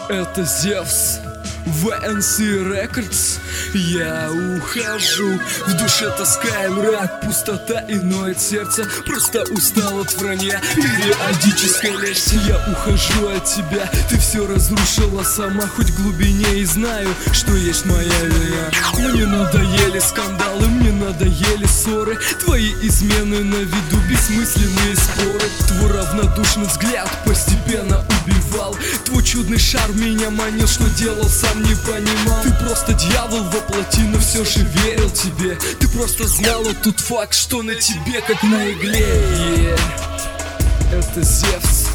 Это Зевс, VNC Records. Я ухожу, в душе тоска и мрак, пустота и ноет сердце. Просто устал от вранья, периодической лести. Я ухожу от тебя, ты все разрушила сама. Хоть в глубине и знаю, что есть моя вина. Мне надоели скандалы, мне надоели ссоры, твои измены на виду, бессмысленные споры. Твой равнодушный взгляд постепенно убивал. Твой чудный шар меня манил, что делал, сам не понимал. Ты просто дьявол воплоти, но все же верил тебе. Ты просто знала тот факт, что на тебе как на игле. Это Зевс.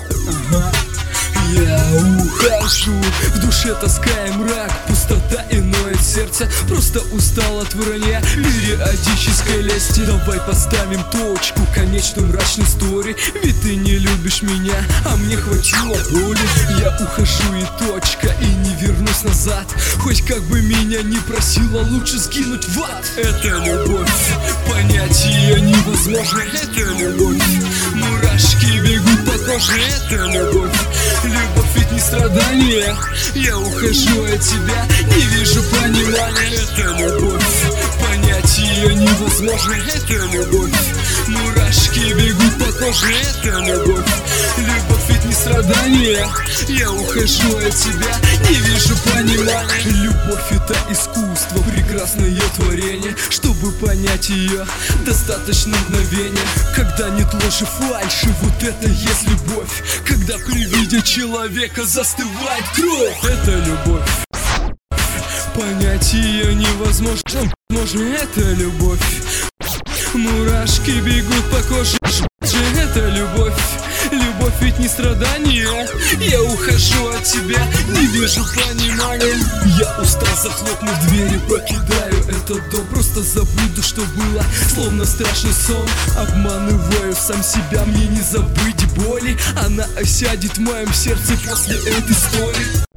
Я ухожу, в душе тоска и мрак, пустота и ноет сердце. Просто устал от вранья, периодической лести. Давай поставим точку конечной мрачной истории. Ведь ты не любишь меня, а мне хватило боли. Я ухожу и точка, и не вернусь назад. Хоть как бы меня не просила, лучше сгинуть в ад. Это любовь, понять ее невозможно. Это любовь, мурашки бегут по коже. Это любовь, любовь ведь не страдание. Я ухожу от тебя, не вижу понимания. Это любовь, понять ее невозможно. Это любовь, мурашки бегут по коже. Это любовь, любовь ведь не страдание. Я ухожу от тебя, не вижу понимания. Любовь это искусство, прекрасное творение. Чтобы понять ее, достаточно мгновения. Когда нет ложи, фальши, вот это есть любовь. Когда при виде человека застывает кровь. Это любовь, понять ее невозможно. Можно, это любовь, мурашки бегут по коже. Это любовь, любовь ведь не страдание. Я ухожу от тебя, не вижу понимания. Я устал, захлопнув двери, покидаю этот дом. Просто забуду, что было, словно страшный сон. Обманываю сам себя, мне не забыть боли. Она осядет в моем сердце после этой истории.